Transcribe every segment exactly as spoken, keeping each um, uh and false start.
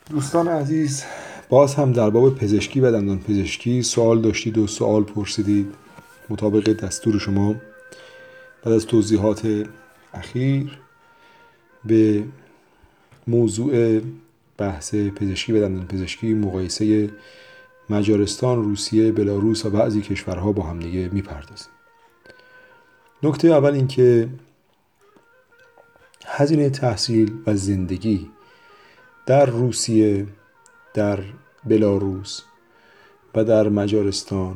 دوستان عزیز، باز هم در باب پزشکی و دندان پزشکی سوال داشتید و سوال پرسیدید. مطابق دستور شما بعد از توضیحات اخیر به موضوع بحث پزشکی و دندان پزشکی، مقایسه مجارستان، روسیه، بلاروس و بعضی کشورها با هم دیگه میپردازیم. نکته اول این که هزینه تحصیل و زندگی در روسیه، در بلاروس و در مجارستان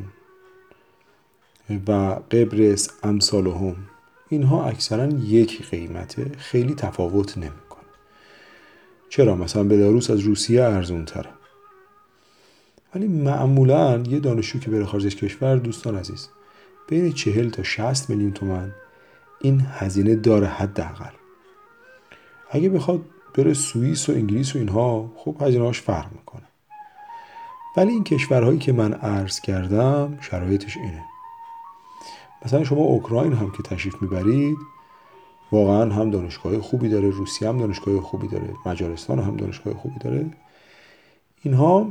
و قبرس امثالهم، اینها اکثرا یک قیمته، خیلی تفاوت نمیکنه. چرا؟ مثلا بلاروس از روسیه ارزون تره، ولی معمولا یه دانشجو که بره خارج از کشور، دوستان عزیز، بین چهل تا شصت میلیون تومان این هزینه داره حداقل. اگه بخواد بره سوئیس و انگلیس و اینها، خب هزینه هاش فرق میکنه. ولی این کشورهایی که من عرض کردم شرایطش اینه. مثلا شما اوکراین هم که تشریف میبرید، واقعا هم دانشگاه خوبی داره، روسیه هم دانشگاه خوبی داره، مجارستان هم دانشگاه خوبی داره. اینها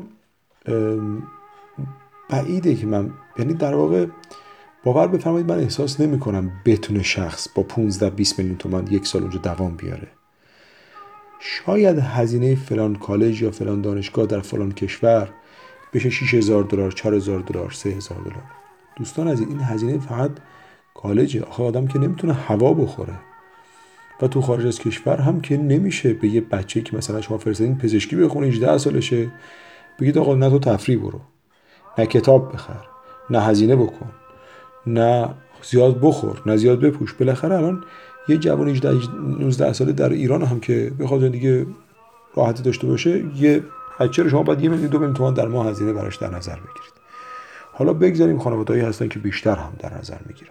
بعیده که من، یعنی در واقع باور بفرمایید من احساس نمی کنم بتونه شخص با پانزده بیست میلیون تومان یک سال اونجا دوام بیاره. شاید هزینه فلان کالج یا فلان دانشگاه در فلان کشور بشه شش هزار دلار، چهار هزار دلار، سه هزار دلار. دوستان عزیز، این هزینه فقط کالجه. آخه آدم که نمیتونه هوا بخوره و تو خارج از کشور هم که نمیشه به یه بچه که مثلا شما فرستادین پزشکی بخونه، هجده سالشه، بگید آقا نه تو تفریح برو، نه کتاب بخر، نه هزینه بکن، نه زیاد بخور، نه زیاد بپوش. بالاخره الان یه جوان هجده نوزده ساله در ایران هم که بخواد زندگی راحتی داشته باشه، یه بچه رو شما باید یه میلیون دو میلیون تومان در ماه هزینه براش در نظر بگیرید. حالا بگذاریم خانواده‌ای هستن که بیشتر هم در نظر میگیرن.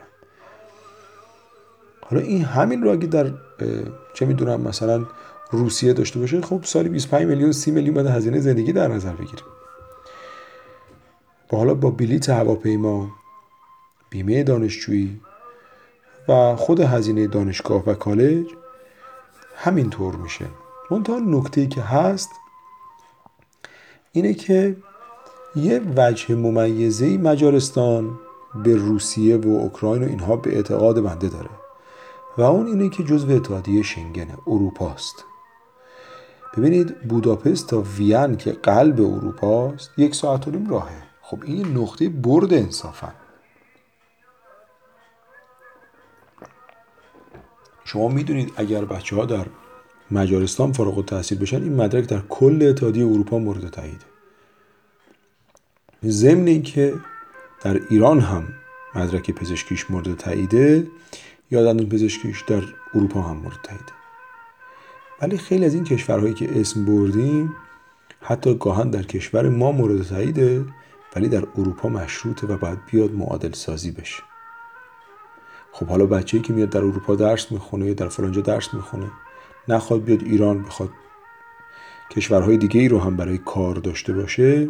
حالا این همین رو اگه در چه میدونم مثلا روسیه داشته باشه، خب سالی بیست و پنج میلیون سی میلیون بعد هزینه زندگی در نظر بگیریم. با حالا با بلیط هواپیما، بیمه دانشجویی و خود هزینه دانشگاه و کالج همینطور میشه. منتها نکته‌ای که هست اینه که یه وجه ممیزه‌ای مجارستان به روسیه و اوکراین و اینها به اعتقاد بنده داره و اون اینه که جزو اتحادیه شنگن اروپاست. ببینید بوداپست تا وین که قلب اروپاست یک ساعت و نیم راهه. خب این نقطه برد انصافا. شما میدونید اگر بچه ها در مجارستان فارغ التحصیل بشن، این مدرک در کل اتحادیه اروپا مورد تاییده. ضمن این که در ایران هم مدرک پزشکیش مورد تاییده یا دندون پزشکیش در اروپا هم مورد تاییده. ولی خیلی از این کشورهایی که اسم بردیم حتی گاهن در کشور ما مورد تاییده، ولی در اروپا مشروطه و باید بیاد معادل سازی بشه. خب حالا بچه‌ای که میاد در اروپا درس میخونه یا در فلانجا درس میخونه، نخواد بیاد ایران، بخواد کشورهای دیگه ای رو هم برای کار داشته باشه،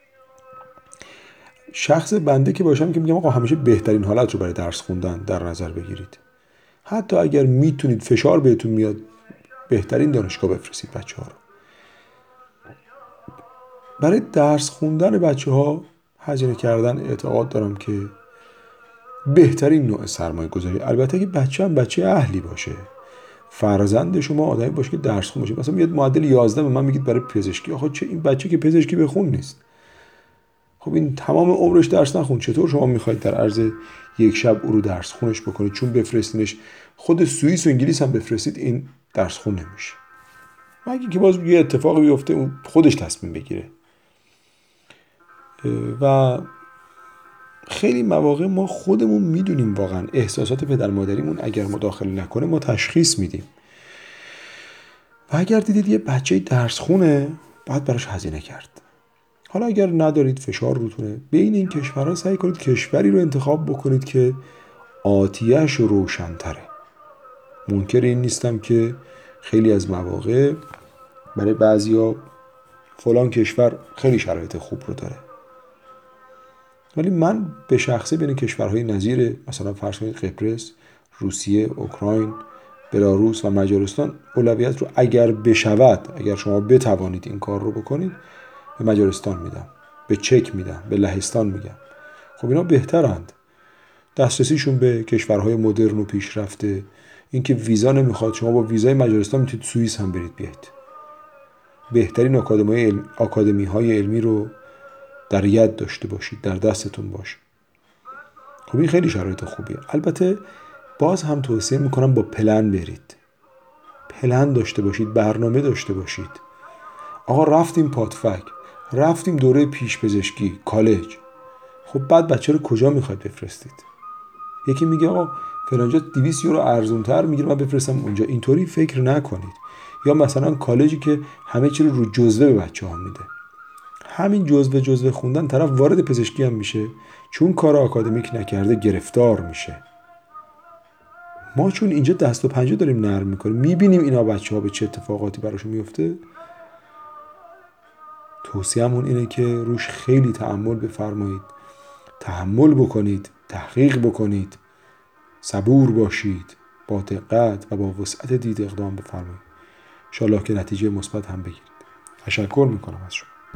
شخص بنده که باشم که میگم آقا همیشه بهترین حالت رو برای درس خوندن در نظر بگیرید. حتی اگر میتونید فشار بهتون میاد، بهترین دانشگاه بفرستید بچه ها رو. برای درس خوندن بچه ها هزینه کردن اعتقاد دارم که بهترین نوع سرمایه گذاری. البته که بچه هم بچه اهلی باشه، فرزند شما آدمی باشه که درس خون باشه. مثلا میاد معدل یازده به من میگید برای پزشکی. آخه چه این بچه که پزشکی بخون نیست؟ خب این تمام عمرش درس نخون، چطور شما میخواید در عرض یک شب او رو درس خونش بکنید؟ چون بفرستینش خود سوئیس و انگلیس هم بفرستید، این درس خون نمیشه، مگه که باز یه اتفاقی بیفته اون خودش تصمیم بگیره. و خیلی مواقع ما خودمون میدونیم واقعا احساسات پدر مادریمون اگر مداخله نکنه ما تشخیص میدیم. و اگر دیدید یه بچه درس خونه، باید براش هزینه کرد. حالا اگر ندارید فشار روتونه، بین این کشورها سعی کنید کشوری رو انتخاب بکنید که آتیش روشن‌تره. منکر این نیستم که خیلی از مواقع برای بعضیا فلان کشور خیلی شرایط خوب رو داره، ولی من به شخصه بین کشورهای نظیر مثلا فرض کنید قبرس، روسیه، اوکراین بلاروس و مجارستان اولویت رو اگر بشود، اگر شما بتوانید این کار رو بکنید، به مجارستان میدم، به چک میدم، به لهستان میگم. خب اینا بهترند، دسترسیشون به کشورهای مدرن و پیشرفته، اینکه ویزا نمیخواد، شما با ویزای مجارستان میتونید سوئیس هم برید بیاید. بهترین آکادمی علم، آکادمی های علمی رو در ید داشته باشید، در دستتون باشه. خب این خیلی شرایط خوبیه. البته باز هم توصیه میکنم با پلن برید، پلن داشته باشید، برنامه داشته باشید. آقا رفتیم پادفک، رفتیم دوره پیش پزشکی، کالج. خب بعد بچه رو کجا میخواید بفرستید؟ یکی میگه آقا فلانجا دویست یورو ارزونتر میگیره، من بفرستم اونجا. اینطوری فکر نکنید. یا مثلا کالجی که همه چی رو رو جزوه به بچه‌ها میده، همین جزوه جزوه خوندن طرف وارد پزشکی هم میشه، چون کار آکادمیک نکرده گرفتار میشه. ما چون اینجا دست و پنجه داریم نرم میکنیم، میبینیم اینا بچه‌ها به چه اتفاقاتی براشون میفته. توصیه‌مون اینه که روش خیلی تأمل بفرمایید، تحمل بکنید، تحقیق بکنید، صبور باشید، با دقت و با وسعت دید اقدام بفرمایید. انشالله که نتیجه مثبت هم بگیرید. تشکر میکنم از شما.